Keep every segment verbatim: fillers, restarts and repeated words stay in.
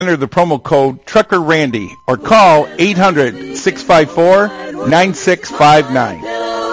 Enter the promo code Trucker Randy or call eight hundred, six five four, nine six five nine.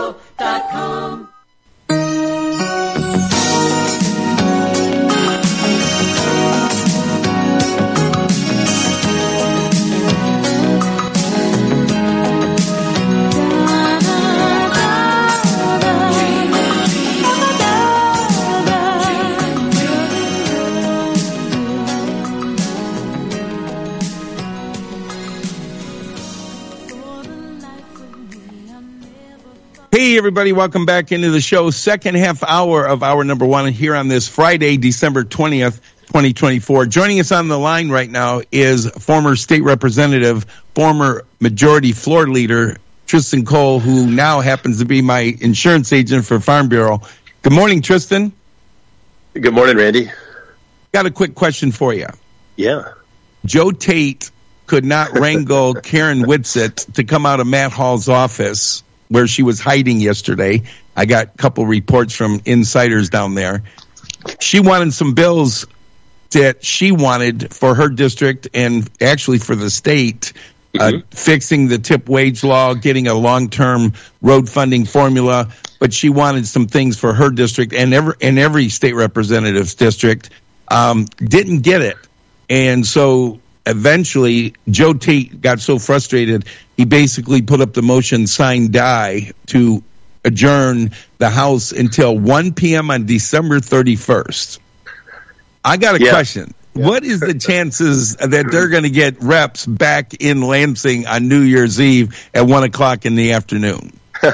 Hey, everybody, welcome back into the show. Second half hour of hour number one here on this Friday, December twentieth, twenty twenty-four. Joining us on the line right now is former state representative, former majority floor leader, Tristan Cole, who now happens to be my insurance agent for Farm Bureau. Good morning, Tristan. Good morning, Randy. Got a quick question for you. Yeah. Joe Tate could not wrangle Karen Whitsitt to come out of Matt Hall's office where she was hiding yesterday. I got a couple reports from insiders down there. She wanted some bills that she wanted for her district and actually for the state, mm-hmm. uh, fixing the tip wage law, getting a long-term road funding formula, but she wanted some things for her district and every, and every state representative's district. Um, didn't get it. And so eventually, Joe Tate got so frustrated, he basically put up the motion, sign, die, to adjourn the House until one p.m. on December thirty-first. I got a yeah. question. Yeah. What is the chances that they're going to get reps back in Lansing on New Year's Eve at one o'clock in the afternoon?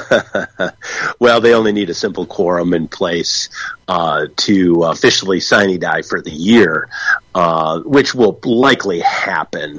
Well, they only need a simple quorum in place uh, to officially sine die for the year, uh, which will likely happen.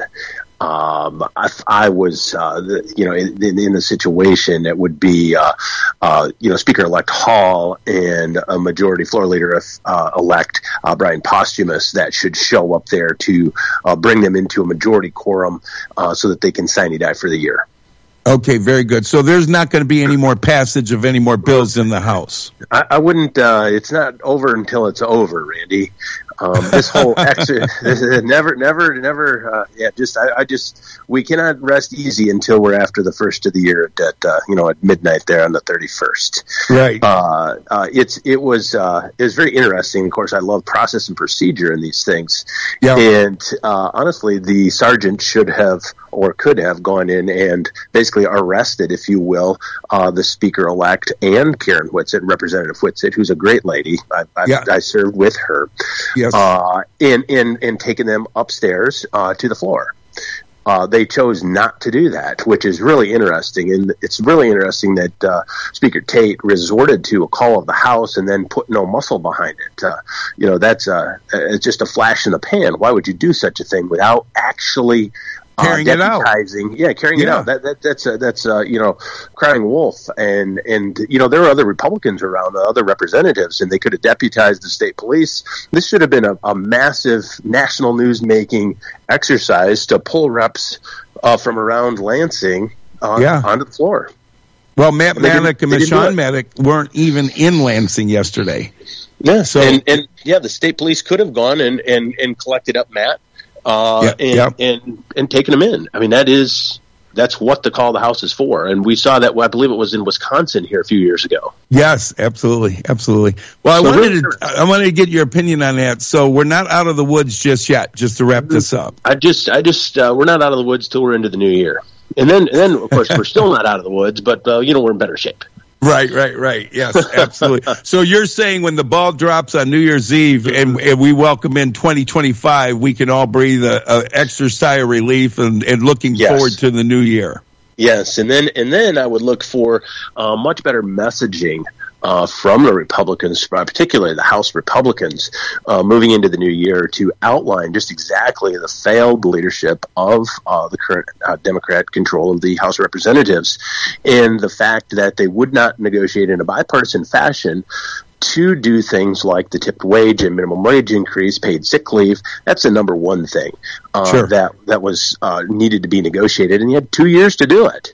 Um, if I was, uh, the, you know, in, in the situation, it would be, uh, uh, you know, Speaker-elect Hall and a majority floor leader uh, elect uh, Brian Posthumus that should show up there to uh, bring them into a majority quorum uh, so that they can sine die for the year. Okay, very good. So there's not going to be any more passage of any more bills in the House. I, I wouldn't. Uh, it's not over until it's over, Randy. Um, this whole exit, never, never, never. Uh, yeah, just I, I just we cannot rest easy until we're after the first of the year at, at uh, you know at midnight there on the thirty-first. Right. Uh, uh, it's it was uh, it was very interesting. Of course, I love process and procedure in these things. Yeah. And uh, honestly, the sergeant should have or could have gone in and basically arrested, if you will, uh, the Speaker-elect and Karen Whitsitt, Representative Whitsitt, who's a great lady. I, I, yeah. I served with her. Yes. Uh, and, and, and taken them upstairs uh, to the floor. Uh, they chose not to do that, which is really interesting. And it's really interesting that uh, Speaker Tate resorted to a call of the House and then put no muscle behind it. Uh, you know, that's uh, it's just a flash in the pan. Why would you do such a thing without actually carrying uh, it out? Yeah, carrying yeah. it out. That, that, that's a, that's a, you know, crying wolf. And and you know there were other Republicans around, other representatives, and they could have deputized the state police. This should have been a, a massive national news making exercise to pull reps uh, from around Lansing uh, yeah. onto the floor. Well, Matt Maddock and Michonne Maddock weren't even in Lansing yesterday. Yeah, so and, and yeah, the state police could have gone and, and, and collected up Matt. Uh, yeah, and, yeah. and and taking them in. I mean, that is that's what the call of the House is for. And we saw that. Well, I believe it was in Wisconsin here a few years ago. Yes, absolutely, absolutely. Well, so I wanted to I wanted to get your opinion on that. So we're not out of the woods just yet. Just to wrap this up, I just I just uh, we're not out of the woods till we're into the new year, and then and then of course we're still not out of the woods, but uh, you know we're in better shape. Right, right, right. Yes, absolutely. So you're saying when the ball drops on New Year's Eve and, and we welcome in twenty twenty-five, we can all breathe a, a extra sigh of relief and, and looking yes. forward to the new year. Yes, and then and then I would look for uh, much better messaging uh, from the Republicans, particularly the House Republicans, uh, moving into the new year to outline just exactly the failed leadership of uh, the current uh, Democrat control of the House of Representatives, and the fact that they would not negotiate in a bipartisan fashion to do things like the tipped wage and minimum wage increase, paid sick leave. That's the number one thing uh, sure. that that was uh, needed to be negotiated, and you had two years to do it.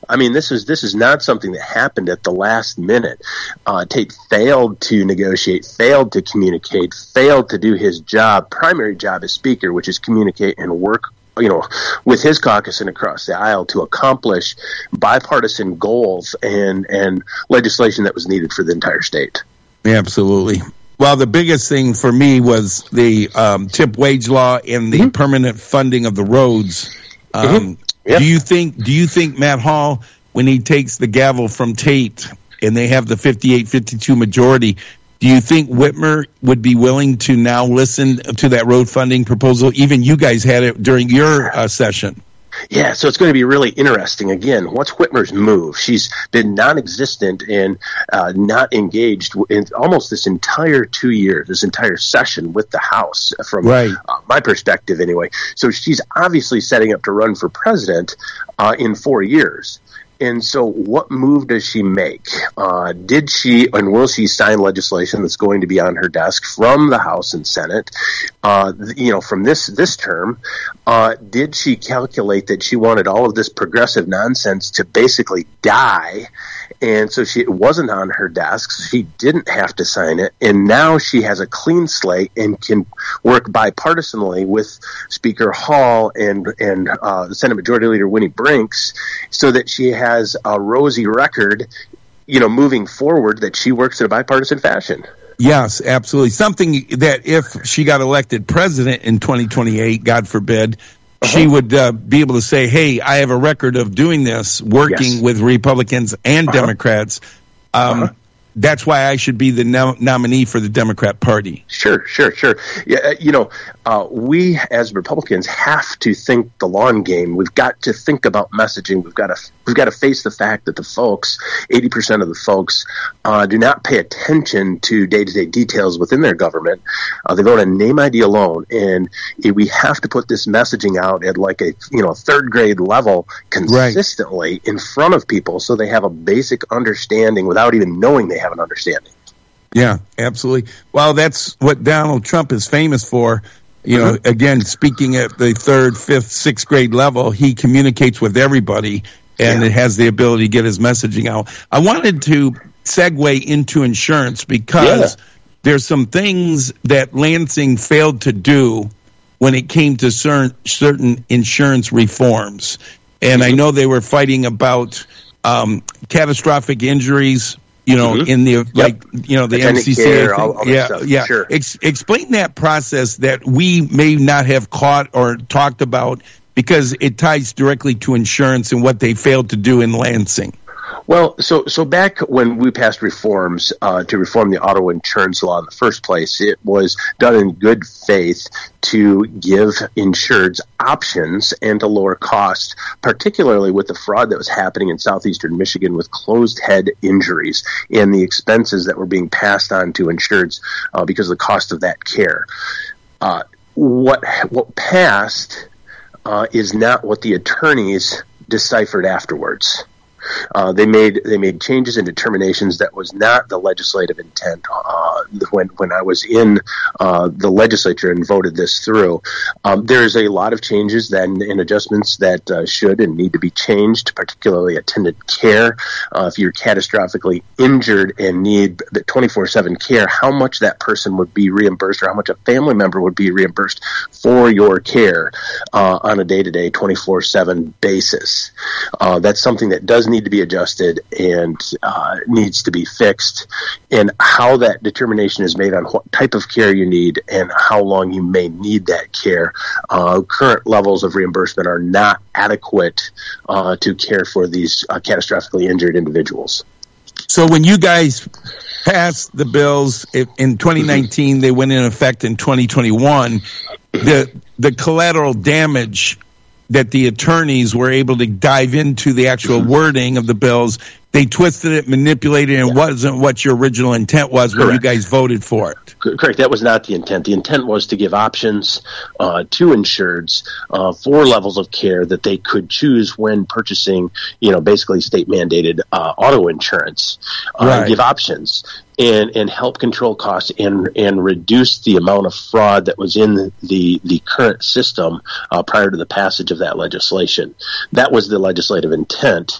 I mean, this is this is not something that happened at the last minute. Uh, Tate failed to negotiate, failed to communicate, failed to do his job, primary job as Speaker, which is communicate and work, you know, with his caucus and across the aisle to accomplish bipartisan goals and and legislation that was needed for the entire state. Absolutely. Well, the biggest thing for me was the um, tip wage law and the mm-hmm. permanent funding of the roads. Um, mm-hmm. yep. Do you think? Do you think Matt Hall, when he takes the gavel from Tate and they have the fifty-eight fifty-two majority, do you think Whitmer would be willing to now listen to that road funding proposal? Even you guys had it during your uh, session. Yeah, so it's going to be really interesting. Again, what's Whitmer's move? She's been non-existent and uh, not engaged in almost this entire two years, this entire session with the House, from right. uh, my perspective anyway. So she's obviously setting up to run for president uh, in four years. And so what move does she make? Uh, did she and will she sign legislation that's going to be on her desk from the House and Senate? Uh, you know, from this, this term, uh, did she calculate that she wanted all of this progressive nonsense to basically die? And so she, it wasn't on her desk. So she didn't have to sign it. And now she has a clean slate and can work bipartisanly with Speaker Hall and, and, uh, Senate Majority Leader Winnie Brinks so that she has a rosy record, you know, moving forward, that she works in a bipartisan fashion. Yes, absolutely. Something that if she got elected president in twenty twenty-eight, God forbid, uh-huh. she would uh, be able to say, hey, I have a record of doing this, working yes. with Republicans and uh-huh. Democrats. Um, uh-huh. That's why I should be the no- nominee for the Democrat Party. Sure, sure, sure. Yeah, you know, uh, we as Republicans have to think the long game. We've got to think about messaging. We've got to we've got to face the fact that the folks, eighty percent of the folks, uh, do not pay attention to day-to-day details within their government. Uh, they vote on name I D alone, and we have to put this messaging out at like a you know third grade level consistently right. in front of people, so they have a basic understanding without even knowing they have an understanding. Yeah, absolutely. Well, that's what Donald Trump is famous for. You know, mm-hmm. again, speaking at the third, fifth, sixth grade level, he communicates with everybody, and yeah. it has the ability to get his messaging out. I wanted to segue into insurance because yeah. there's some things that Lansing failed to do when it came to certain, certain insurance reforms. And mm-hmm. I know they were fighting about um, catastrophic injuries, you know, mm-hmm. in the, yep. like, you know, the M C C A. All, all yeah, stuff. yeah. Sure. Ex- explain that process that we may not have caught or talked about because it ties directly to insurance and what they failed to do in Lansing. Well, so so back when we passed reforms uh, to reform the auto insurance law in the first place, it was done in good faith to give insureds options and to lower costs, particularly with the fraud that was happening in southeastern Michigan with closed head injuries and the expenses that were being passed on to insureds uh, because of the cost of that care. Uh, what what passed uh, is not what the attorneys deciphered afterwards. Uh, they made they made changes and determinations that was not the legislative intent uh, when when I was in uh, the legislature and voted this through. Um, there's a lot of changes then and adjustments that uh, should and need to be changed, particularly attendant care. Uh, if you're catastrophically injured and need the twenty-four seven care, how much that person would be reimbursed or how much a family member would be reimbursed for your care uh, on a day-to-day twenty-four seven basis. Uh, that's something that does need to be adjusted and uh, needs to be fixed, and how that determination is made on what type of care you need and how long you may need that care. Uh, current levels of reimbursement are not adequate uh, to care for these uh, catastrophically injured individuals. So when you guys passed the bills in twenty nineteen, mm-hmm. they went in effect in twenty twenty-one, the the collateral damage that the attorneys were able to dive into the actual mm-hmm. wording of the bills. They twisted it, manipulated it, and yeah. wasn't what your original intent was Correct. When you guys voted for it. Correct. That was not the intent. The intent was to give options uh, to insureds uh, for levels of care that they could choose when purchasing, you know, basically state-mandated uh, auto insurance. Uh, right. Give options and and help control costs and and reduce the amount of fraud that was in the the, the current system uh, prior to the passage of that legislation. That was the legislative intent.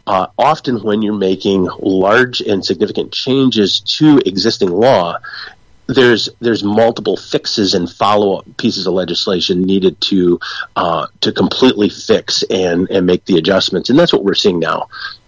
uh, often when you're making large and significant changes to existing law, there's there's multiple fixes and follow-up pieces of legislation needed to uh, to completely fix and, and make the adjustments. And that's what we're seeing now.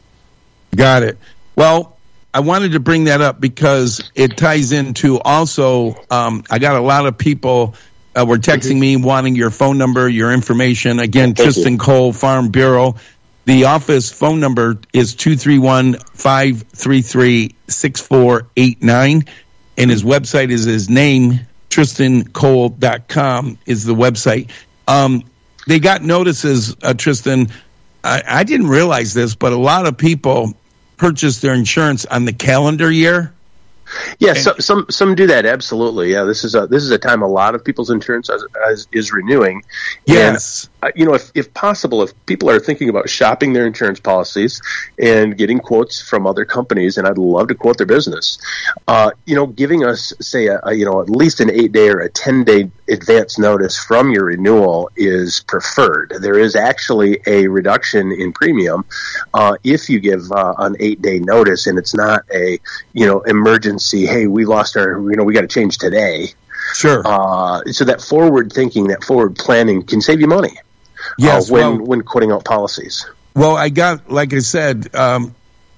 Got it. Well, I wanted to bring that up because it ties into also, um, I got a lot of people uh, were texting me wanting your phone number, your information. Again, Thank Tristan you. Cole, Farm Bureau. The office phone number is two three one, five three three, six four eight nine. And his website is his name, tristan cole dot com is the website. Um, they got notices, uh, Tristan. I, I didn't realize this, but a lot of people purchase their insurance on the calendar year. Yeah, so, some some do that, absolutely. Yeah, this is a this is a time a lot of people's insurance is, is, is renewing. Yes, and, uh, you know, if if possible, if people are thinking about shopping their insurance policies and getting quotes from other companies, and I'd love to quote their business, uh, you know, giving us say a, a you know at least an eight day or a ten day advance notice from your renewal is preferred. There is actually a reduction in premium uh, if you give uh, an eight day notice, and it's not a you know emergency. Hey, we lost our, you know, we got to change today. Sure. Uh, so that forward thinking, that forward planning can save you money. Yes. Uh, when well, when quoting out policies. Well, I got, like I said, um,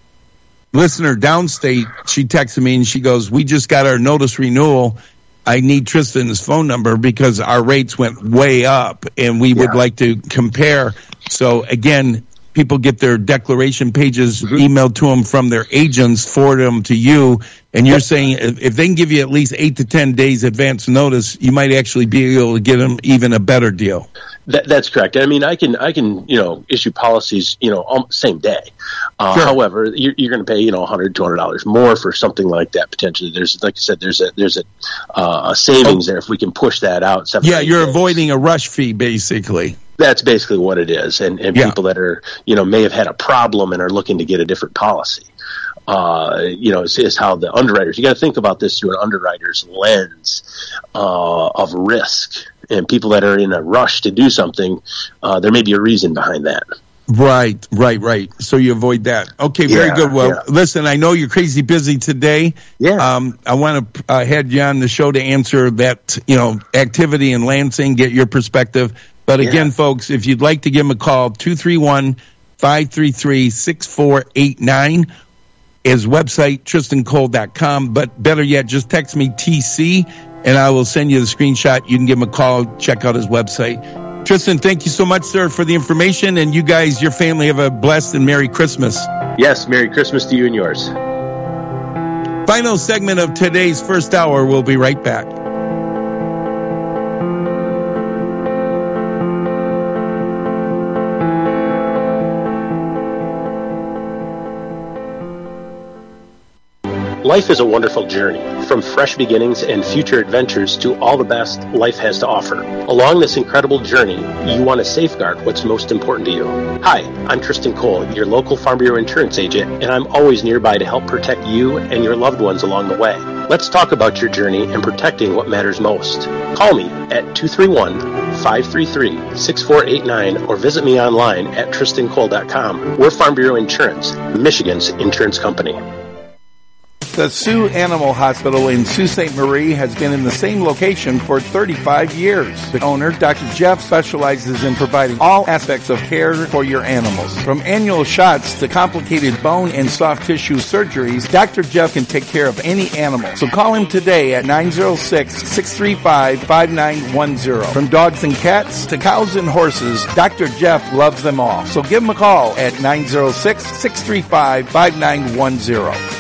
listener downstate. She texted me and she goes, "We just got our notice renewal. I need Tristan's phone number because our rates went way up, and we yeah. would like to compare." So again, people get their declaration pages mm-hmm. emailed to them from their agents, forward them to you, and you're saying if, if they can give you at least eight to ten days advance notice, you might actually be able to get them even a better deal. That, that's correct. I mean, I can I can you know issue policies you know um, same day. Uh, sure. However, you're, you're going to pay you know one hundred dollars, two hundred dollars more for something like that potentially. There's like I said, there's a there's a, uh, a savings oh. there if we can push that out. Seven, yeah, you're days. avoiding a rush fee basically. That's basically what it is, and and yeah. people that are you know may have had a problem and are looking to get a different policy. Uh, you know, is, is how the underwriters, you got to think about this through an underwriter's lens uh, of risk. And people that are in a rush to do something, uh, there may be a reason behind that. Right, right, right. So you avoid that. Okay, very yeah, good. Well, yeah. listen, I know you're crazy busy today. Yeah. Um, I want to uh, head you on the show to answer that, you know, activity in Lansing, get your perspective. But again, yeah. folks, if you'd like to give him a call, two three one, five three three, six four eight nine. His website, tristan cole dot com. But better yet, just text me T C, and I will send you the screenshot. You can give him a call, check out his website. Tristan, thank you so much, sir, for the information. And you guys, your family, have a blessed and Merry Christmas. Yes, Merry Christmas to you and yours. Final segment of today's first hour. We'll be right back. Life is a wonderful journey, from fresh beginnings and future adventures to all the best life has to offer. Along this incredible journey, you want to safeguard what's most important to you. Hi, I'm Tristan Cole, your local Farm Bureau insurance agent, and I'm always nearby to help protect you and your loved ones along the way. Let's talk about your journey and protecting what matters most. Call me at two three one, five three three, six four eight nine or visit me online at tristan cole dot com. We're Farm Bureau Insurance, Michigan's insurance company. The Sioux Animal Hospital in Sault Ste. Marie has been in the same location for thirty-five years. The owner, Doctor Jeff, specializes in providing all aspects of care for your animals. From annual shots to complicated bone and soft tissue surgeries, Doctor Jeff can take care of any animal. So call him today at nine oh six, six three five, five nine one oh. From dogs and cats to cows and horses, Doctor Jeff loves them all. So give him a call at nine oh six, six three five, five nine one oh.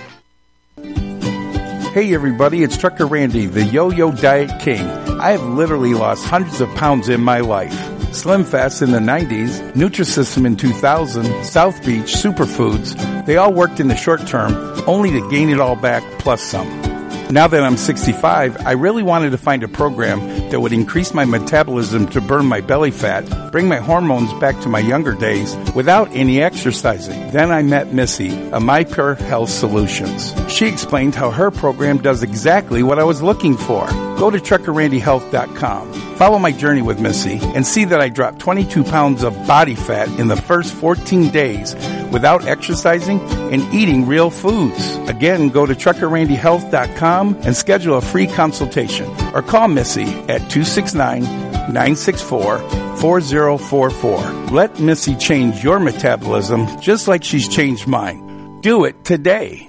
Hey everybody, it's Trucker Randy, the Yo-Yo Diet King. I have literally lost hundreds of pounds in my life. Slim Fast in the nineties, Nutrisystem in two thousand, South Beach, Superfoods, they all worked in the short term, only to gain it all back plus some. Now that I'm sixty-five, I really wanted to find a program that would increase my metabolism to burn my belly fat, bring my hormones back to my younger days without any exercising. Then I met Missy of MyPure Health Solutions. She explained how her program does exactly what I was looking for. Go to trucker randy health dot com. Follow my journey with Missy and see that I dropped twenty-two pounds of body fat in the first fourteen days without exercising and eating real foods. Again, go to trucker randy health dot com and schedule a free consultation or call Missy at two six nine, nine six four, four zero four four. Let Missy change your metabolism just like she's changed mine. Do it today.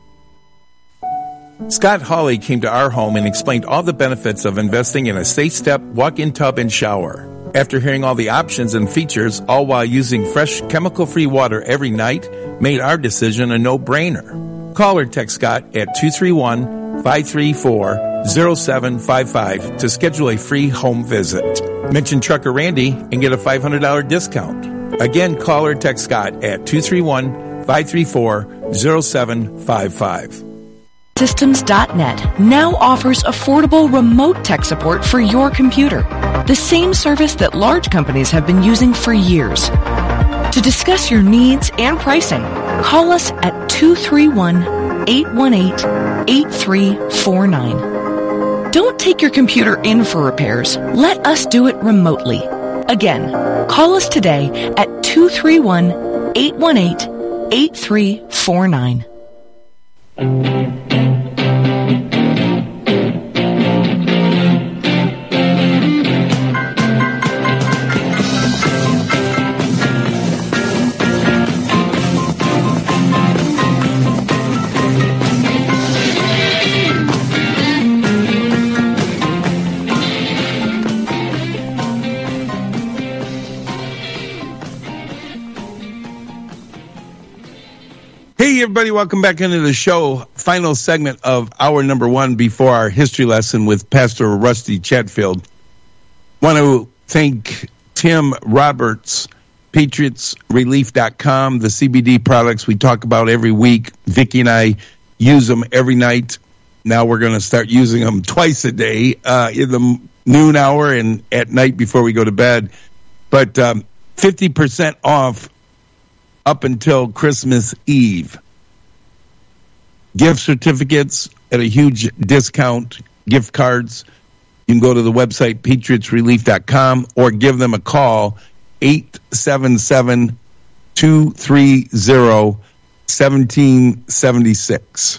Scott Hawley came to our home and explained all the benefits of investing in a safe step, walk-in tub, and shower. After hearing all the options and features, all while using fresh, chemical-free water every night, made our decision a no-brainer. Call or text Scott at two three one, five three four, zero seven five five to schedule a free home visit. Mention Trucker Randy and get a five hundred dollars discount. Again, call or text Scott at two three one, five three four, zero seven five five. Systems dot net now offers affordable remote tech support for your computer, the same service that large companies have been using for years. To discuss your needs and pricing, call us at two three one, eight one eight, eight three four nine. Don't take your computer in for repairs. Let us do it remotely. Again, call us today at two three one, eight one eight, eight three four nine. Hey, everybody, welcome back into the show. Final segment of hour number one before our history lesson with Pastor Rusty Chatfield. Want to thank Tim Roberts, Patriots Relief dot com, the C B D products we talk about every week. Vicki and I use them every night. Now we're going to start using them twice a day, uh, in the noon hour and at night before we go to bed. But um, fifty percent off up until Christmas Eve. Gift certificates at a huge discount, gift cards. You can go to the website, Patriots Relief dot com, or give them a call, eight seven seven, two three zero, one seven seven six.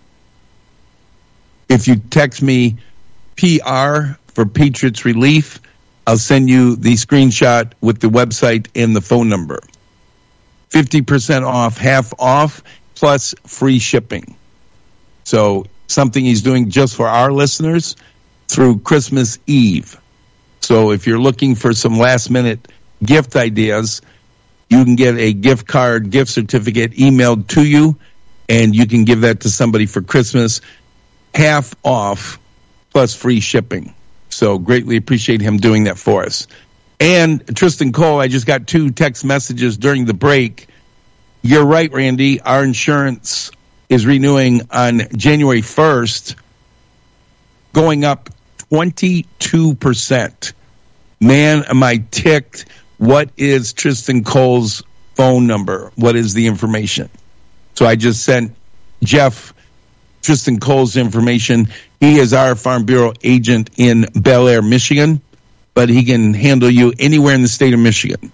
If you text me P R for Patriots Relief, I'll send you the screenshot with the website and the phone number. fifty percent off, half off, plus free shipping. So something he's doing just for our listeners through Christmas Eve. So if you're looking for some last-minute gift ideas, you can get a gift card, gift certificate emailed to you, and you can give that to somebody for Christmas, half off, plus free shipping. So greatly appreciate him doing that for us. And Tristan Cole, I just got two text messages during the break. You're right, Randy. Our insurance is renewing on January first, going up twenty-two percent. Man, am I ticked. What is Tristan Cole's phone number? What is the information? So I just sent Jeff Tristan Cole's information. He is our Farm Bureau agent in Bel Air, Michigan, but he can handle you anywhere in the state of Michigan.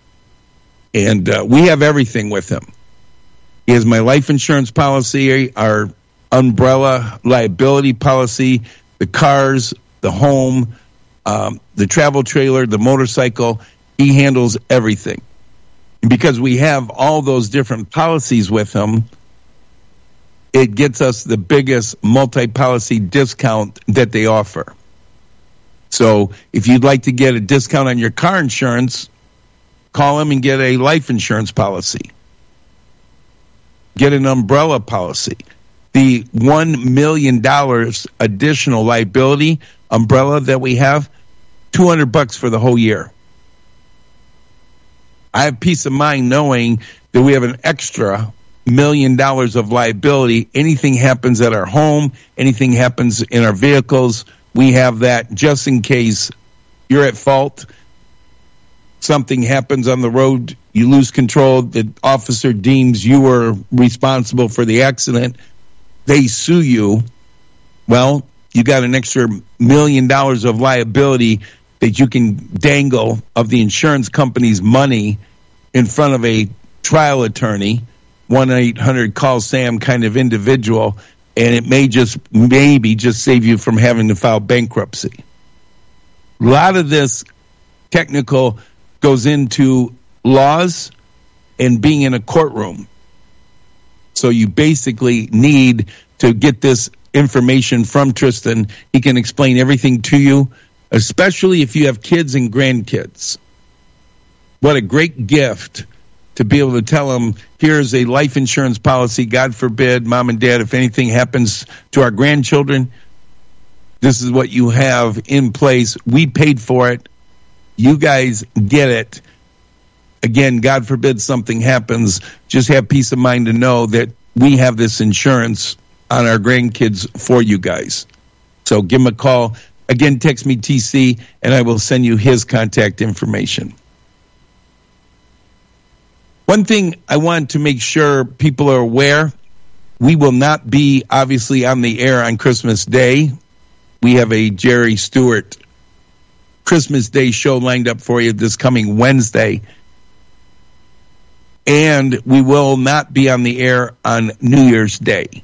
And uh, we have everything with him. He has my life insurance policy, our umbrella liability policy, the cars, the home, um, the travel trailer, the motorcycle. He handles everything. And because we have all those different policies with him, it gets us the biggest multi-policy discount that they offer. So if you'd like to get a discount on your car insurance, call him and get a life insurance policy. Get an umbrella policy. The one million dollars additional liability umbrella that we have, two hundred bucks for the whole year. I have peace of mind knowing that we have an extra million dollars of liability. Anything happens at our home, anything happens in our vehicles, we have that just in case you're at fault. Something happens on the road, you lose control, the officer deems you were responsible for the accident, they sue you. Well, you got an extra million dollars of liability that you can dangle of the insurance company's money in front of a trial attorney, one eight hundred call Sam kind of individual, and it may just, maybe just save you from having to file bankruptcy. A lot of this technical goes into laws and being in a courtroom. So you basically need to get this information from Tristan. He can explain everything to you, especially if you have kids and grandkids. What a great gift to be able to tell them, here's a life insurance policy. God forbid, mom and dad, if anything happens to our grandchildren, this is what you have in place. We paid for it. You guys get it. Again, God forbid something happens. Just have peace of mind to know that we have this insurance on our grandkids for you guys. So give him a call. Again, text me T C, and I will send you his contact information. One thing I want to make sure people are aware, we will not be obviously on the air on Christmas Day. We have a Jerry Stewart Christmas Day show lined up for you this coming Wednesday. And we will not be on the air on New Year's Day.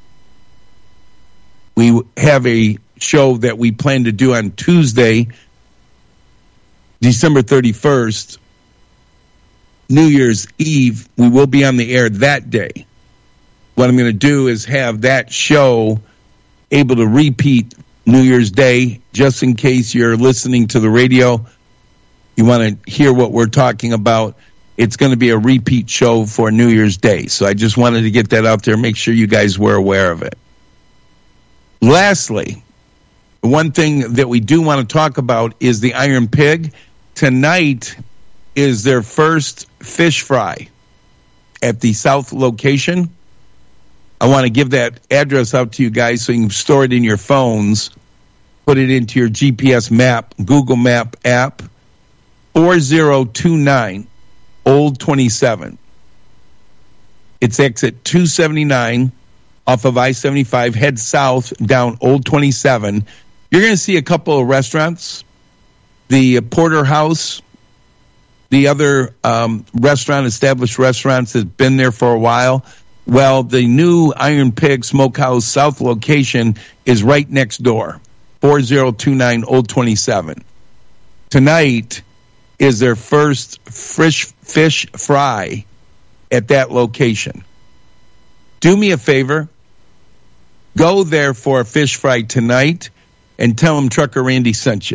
We have a show that we plan to do on Tuesday, December thirty-first, New Year's Eve. We will be on the air that day. What I'm going to do is have that show able to repeat New Year's Day, just in case you're listening to the radio, you want to hear what we're talking about. It's going to be a repeat show for New Year's Day. So I just wanted to get that out there, make sure you guys were aware of it. Lastly, one thing that we do want to talk about is the Iron Pig. Tonight is their first fish fry at the South location. I want to give that address out to you guys so you can store it in your phones, put it into your G P S map, Google Map app, four zero two nine Old twenty-seven. It's exit two seventy-nine off of I seventy-five. Head south down Old twenty-seven. You're going to see a couple of restaurants. The Porterhouse, the other um, restaurant, established restaurants that's been there for a while. Well, the new Iron Pig Smokehouse South location is right next door, four zero two nine Old twenty-seven. Tonight is their first fish, fish fry at that location. Do me a favor. Go there for a fish fry tonight and tell them Trucker Randy sent you.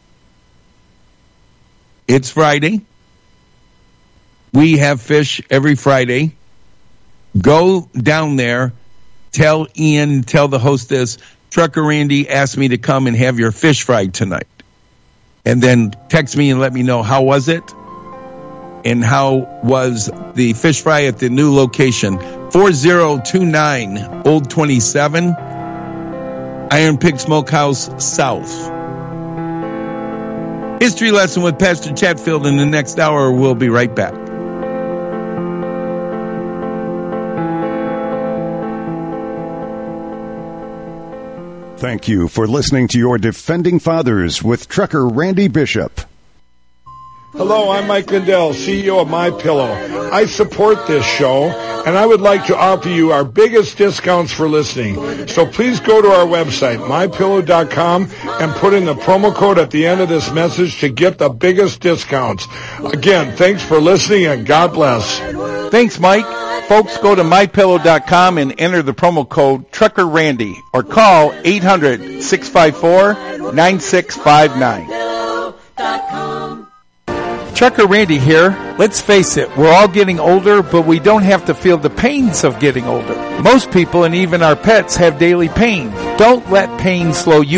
It's Friday. We have fish every Friday. Go down there. Tell Ian, tell the hostess, Trucker Randy asked me to come and have your fish fry tonight. And then text me and let me know how was it and how was the fish fry at the new location. four zero two nine Old twenty-seven, Iron Pig Smokehouse South. History lesson with Pastor Chatfield in the next hour. We'll be right back. Thank you for listening to your Defending Fathers with Trucker Randy Bishop. Hello, I'm Mike Lindell, C E O of MyPillow. I support this show, and I would like to offer you our biggest discounts for listening. So please go to our website, my pillow dot com, and put in the promo code at the end of this message to get the biggest discounts. Again, thanks for listening, and God bless. Thanks, Mike. Folks, go to my pillow dot com and enter the promo code Trucker Randy or call eight hundred, six five four, nine six five nine. Trucker Randy here. Let's face it, we're all getting older, but we don't have to feel the pains of getting older. Most people and even our pets have daily pain. Don't let pain slow you